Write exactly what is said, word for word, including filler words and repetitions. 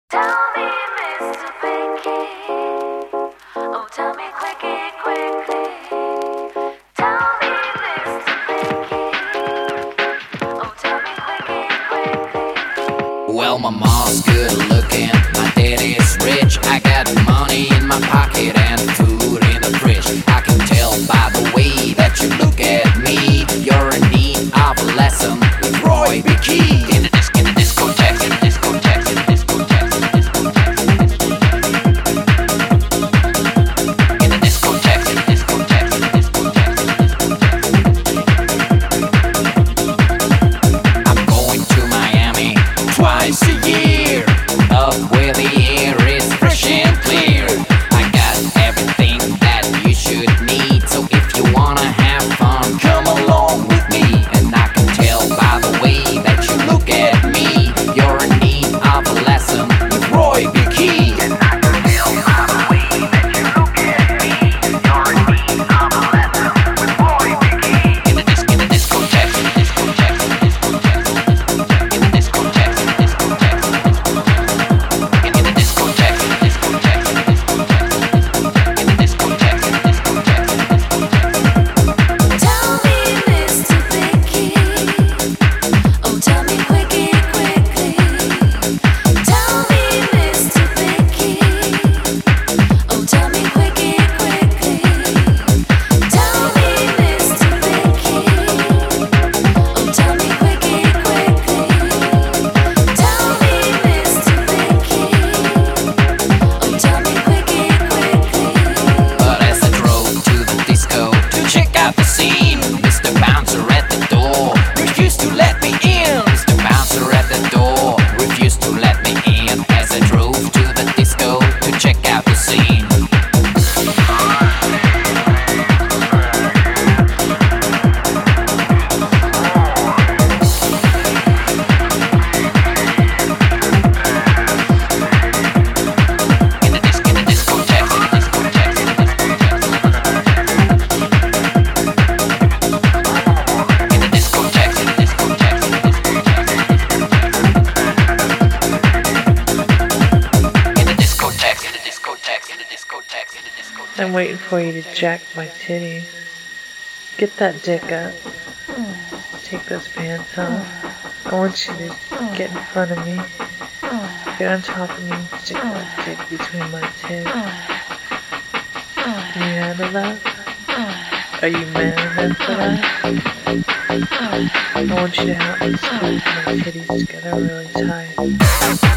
Tell me, mister Picky. Oh, tell me quicky, quickly. Tell me, mister Picky. Oh, tell me quicky, quickly. Well, my mom's good looking, my daddy's rich. I got money in my pocket and food in the fridge. I can tell by the way that you look at me, you're in need of a lesson with Roy B. Key. In the disc, in the discotheque, in the discotheque, in the discotheque, in the discotheque, in the discotheque, in the discotheque, in the discotheque, in the discotheque. I'm going to Miami twice a year, up where the air is fresh and clear. I got everything that you should need, so if you wanna have fun, come along with me. And I can tell by the way that you look at me, you're in need of a lesson with Roy B. Key. And I can tell by the way that you look at me, you're in need of a lesson with Roy B. Key. In the disc, in the discotheque, in the discotheque, in the discotheque, in the discotheque, in the discotheque, in the discotheque, in the discotheque, in the discotheque, in the discotheque, in the discotheque, in the discotheque. Tell me, mister Picky. Oh, tell me quicky, quickly. Tell me, mister Picky. Oh, tell me quicky, quickly. Tell me, mister Picky. Oh, tell me quicky, quickly. Tell me, mister Picky. Oh, tell me quicky, quickly. But as I drove to the disco to check out the scene, Mister Bouncer at the door refused to let me in. Mister Bouncer at the door refused to let me in. As I drove to the disco to check out the scene. In the disc, in the discotheque, in the discotheque, in the discotheque, in the discotheque, in the discotheque, in the discotheque, in the discotheque, in the discotheque, in the discotheque. I'm waiting for you to jack my titties. Get that dick up. Take those pants off. I want you to get in front of me. Get on top of me and stick that dick between my tits. Can you handle that? Are you man enough for that? I want you to help me squeeze my titties together really tight.